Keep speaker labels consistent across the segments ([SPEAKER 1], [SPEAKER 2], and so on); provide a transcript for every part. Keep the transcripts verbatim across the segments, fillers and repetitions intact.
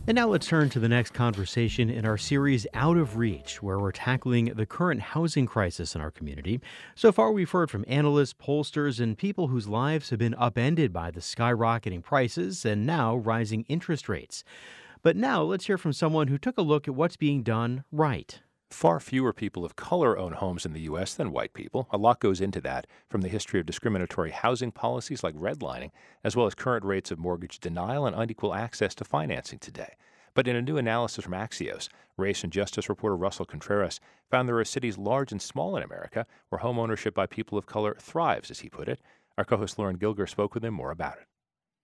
[SPEAKER 1] And now let's turn to the next conversation in our series Out of Reach, where we're tackling the current housing crisis in our community. So far, we've heard from analysts, pollsters, and people whose lives have been upended by the skyrocketing prices and now rising interest rates. But now let's hear from someone who took a look at what's being done right.
[SPEAKER 2] Far fewer people of color own homes in the U S than white people. A lot goes into that, from the history of discriminatory housing policies like redlining, as well as current rates of mortgage denial and unequal access to financing today. But in a new analysis from Axios, race and justice reporter Russell Contreras found there are cities large and small in America where home ownership by people of color thrives, as he put it. Our co-host Lauren Gilger spoke with him more about it.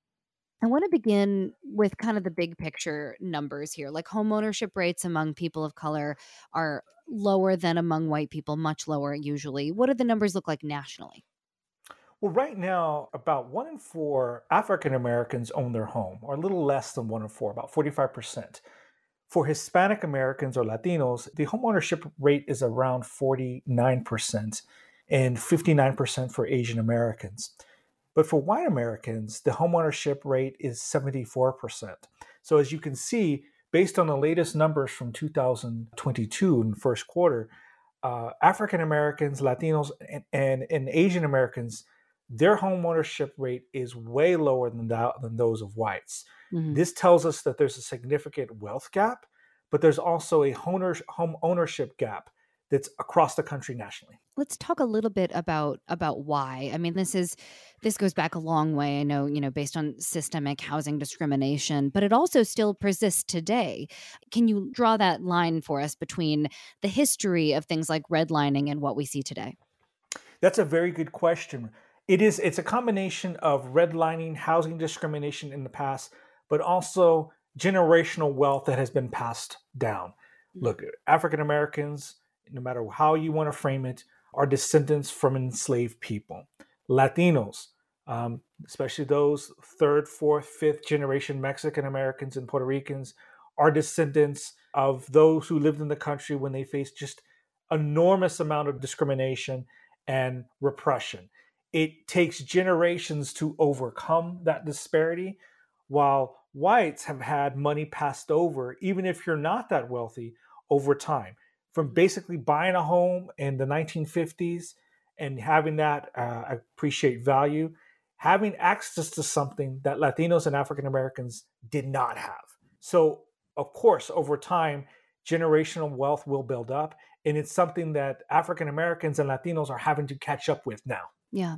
[SPEAKER 3] I want to begin with kind of the big picture numbers here. Like home ownership rates among people of color are lower than among white people, much lower usually. What do the numbers look like nationally?
[SPEAKER 4] Well, right now, about one in four African Americans own their home, or a little less than one in four, about forty-five percent. For Hispanic Americans or Latinos, the home ownership rate is around forty-nine percent and fifty-nine percent for Asian Americans. But for white Americans, the homeownership rate is seventy-four percent. So as you can see, based on the latest numbers from two thousand twenty-two in the first quarter, uh, African Americans, Latinos, and, and, and Asian Americans, their homeownership rate is way lower than, that, than those of whites.
[SPEAKER 3] Mhm.
[SPEAKER 4] This tells us that there's a significant wealth gap, but there's also a home ownership gap that's across the country nationally.
[SPEAKER 3] Let's talk a little bit about about why. I mean, this is this goes back a long way. I know, you know, based on systemic housing discrimination, but it also still persists today. Can you draw that line for us between the history of things like redlining and what we see today?
[SPEAKER 4] That's a very good question. It is it's a combination of redlining, housing discrimination in the past, but also generational wealth that has been passed down.
[SPEAKER 3] Mhm.
[SPEAKER 4] Look, African Americans, no matter how you want to frame it, are descendants from enslaved people. Latinos, um, especially those third, fourth, fifth generation Mexican Americans and Puerto Ricans, are descendants of those who lived in the country when they faced just enormous amount of discrimination and repression. It takes generations to overcome that disparity, while whites have had money passed over, even if you're not that wealthy, over time. From basically buying a home in the nineteen fifties and having that uh, appreciate value, having access to something that Latinos and African Americans did not have. So, of course, over time, generational wealth will build up, and it's something that African Americans and Latinos are having to catch up with now.
[SPEAKER 3] Yeah.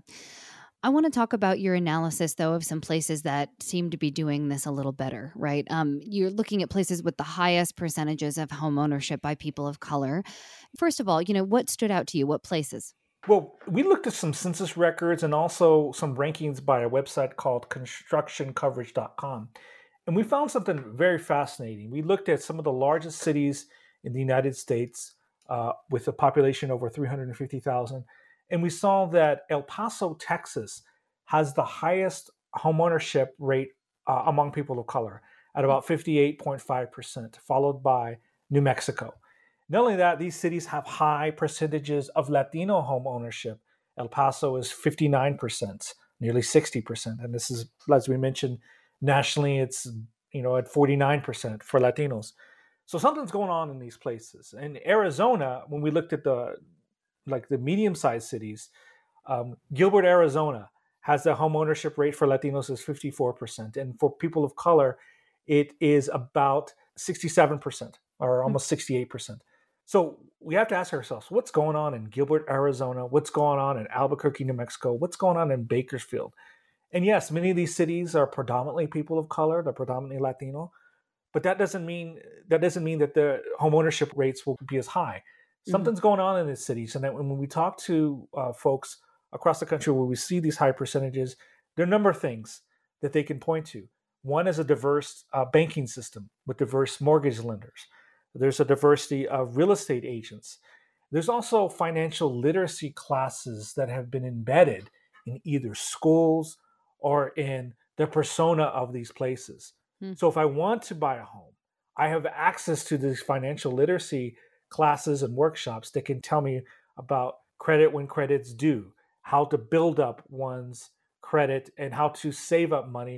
[SPEAKER 3] I want to talk about your analysis, though, of some places that seem to be doing this a little better, right? Um, you're looking at places with the highest percentages of home ownership by people of color. First of all, you know, what stood out to you? What places?
[SPEAKER 4] Well, we looked at some census records and also some rankings by a website called construction coverage dot com. And we found something very fascinating. We looked at some of the largest cities in the United States uh, with a population over three hundred fifty thousand. And we saw that El Paso, Texas, has the highest homeownership rate uh, among people of color at about fifty-eight point five percent, followed by New Mexico. Not only that, these cities have high percentages of Latino home ownership. El Paso is fifty-nine percent, nearly sixty percent. And this is, as we mentioned, nationally, it's you know at forty-nine percent for Latinos. So something's going on in these places. In Arizona, when we looked at the like the medium-sized cities, um, Gilbert, Arizona has the home ownership rate for Latinos is fifty-four percent. And for people of color, it is about sixty-seven percent or almost sixty-eight percent. So we have to ask ourselves, what's going on in Gilbert, Arizona? What's going on in Albuquerque, New Mexico? What's going on in Bakersfield? And yes, many of these cities are predominantly people of color, they're predominantly Latino, but that doesn't mean that doesn't mean that the home ownership rates will be as high. Something's going on in these cities, and that when we talk to uh, folks across the country where we see these high percentages, there are a number of things that they can point to. One is a diverse uh, banking system with diverse mortgage lenders. There's a diversity of real estate agents. There's also financial literacy classes that have been embedded in either schools or in the persona of these places.
[SPEAKER 3] Hmm.
[SPEAKER 4] So if I want to buy a home, I have access to these financial literacy classes and workshops that can tell me about credit when credit's due, how to build up one's credit, and how to save up money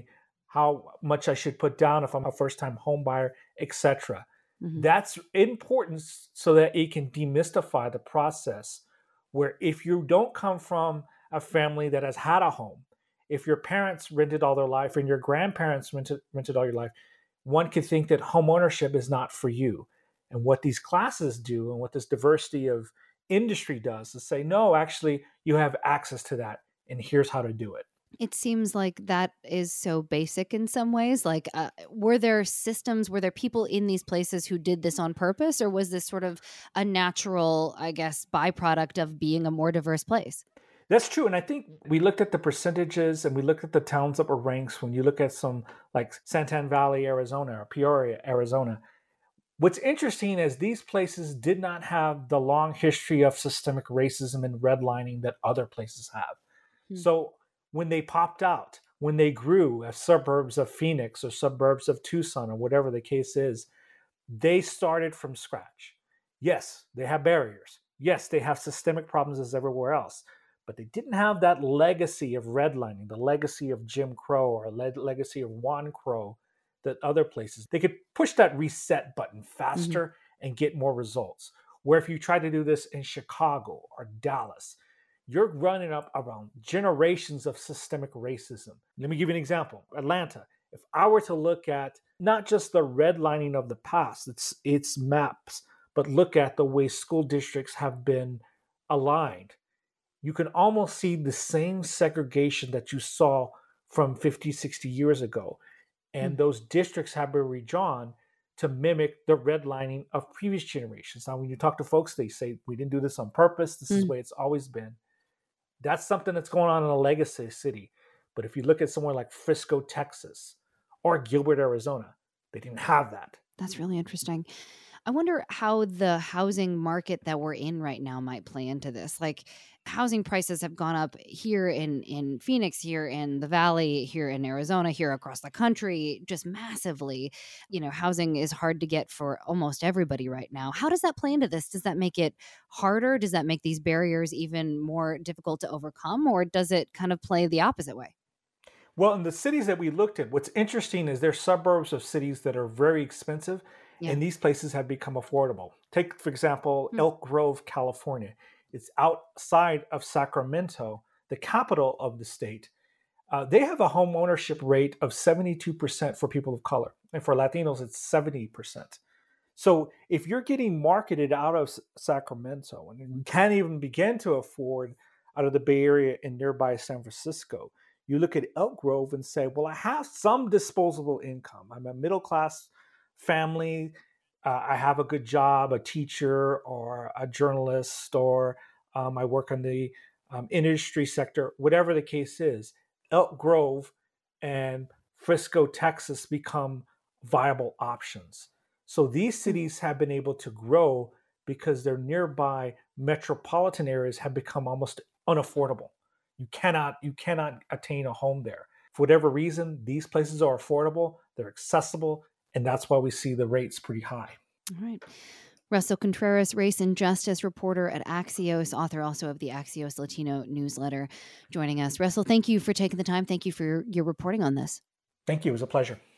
[SPEAKER 4] how much I should put down if I'm a first time home buyer, et cetera.
[SPEAKER 3] Hmm.
[SPEAKER 4] That's important so that it can demystify the process where if you don't come from a family that has had a home, if your parents rented all their life and your grandparents rented, rented all your life, one could think that home ownership is not for you. And what these classes do and what this diversity of industry does is say, no, actually, you have access to that, and here's how to do it.
[SPEAKER 3] It seems like that is so basic in some ways. Like, uh, were there systems, were there people in these places who did this on purpose, or was this sort of a natural, I guess, byproduct of being a more diverse place?
[SPEAKER 4] That's true. And I think we looked at the percentages and we looked at the towns upper ranks. When you look at some like Santan Valley, Arizona, or Peoria, Arizona, what's interesting is these places did not have the long history of systemic racism and redlining that other places have.
[SPEAKER 3] Hmm.
[SPEAKER 4] So when they popped out, when they grew as suburbs of Phoenix or suburbs of Tucson or whatever the case is, they started from scratch. Yes, they have barriers. Yes, they have systemic problems as everywhere else, but they didn't have that legacy of redlining, the legacy of Jim Crow or le- legacy of Juan Crow that other places. They could push that reset button faster
[SPEAKER 3] Mm-hmm.
[SPEAKER 4] and get more results. Where if you try to do this in Chicago or Dallas, you're running up around generations of systemic racism. Let me give you an example. Atlanta. If I were to look at not just the redlining of the past, its its maps, but look at the way school districts have been aligned, you can almost see the same segregation that you saw from fifty, sixty years ago. And those districts have been redrawn to mimic the redlining of previous generations. Now, when you talk to folks, they say, we didn't do this on purpose. This is the way it's always been. That's something that's going on in a legacy city. But if you look at somewhere like Frisco, Texas, or Gilbert, Arizona, they didn't have that.
[SPEAKER 3] That's really interesting. I wonder how the housing market that we're in right now might play into this. Like, housing prices have gone up here in in Phoenix, here in the Valley, here in Arizona, here across the country, just massively. You know, housing is hard to get for almost everybody right now. How does that play into this? Does that make it harder? Does that make these barriers even more difficult to overcome, or does it kind of play the opposite way?
[SPEAKER 4] Well, in the cities that we looked at, what's interesting is there's suburbs of cities that are very expensive,
[SPEAKER 3] Yeah.
[SPEAKER 4] and these places have become affordable. Take, for example,
[SPEAKER 3] Hmm.
[SPEAKER 4] Elk Grove, California. It's outside of Sacramento, the capital of the state. Uh, they have a home ownership rate of seventy-two percent for people of color. And for Latinos, it's seventy percent. So if you're getting marketed out of S- Sacramento and you can't even begin to afford out of the Bay Area and nearby San Francisco, you look at Elk Grove and say, well, I have some disposable income. I'm a middle class family. Uh, I have a good job, a teacher or a journalist, or um, I work in the um, industry sector, whatever the case is. Elk Grove and Frisco, Texas become viable options. So these cities have been able to grow because their nearby metropolitan areas have become almost unaffordable. You cannot you cannot attain a home there. For whatever reason, these places are affordable, they're accessible, and that's why we see the rates pretty high.
[SPEAKER 3] All right. Russell Contreras, race and justice reporter at Axios, author also of the Axios Latino newsletter, joining us. Russell, thank you for taking the time. Thank you for your, your reporting on this.
[SPEAKER 4] Thank you. It was a pleasure.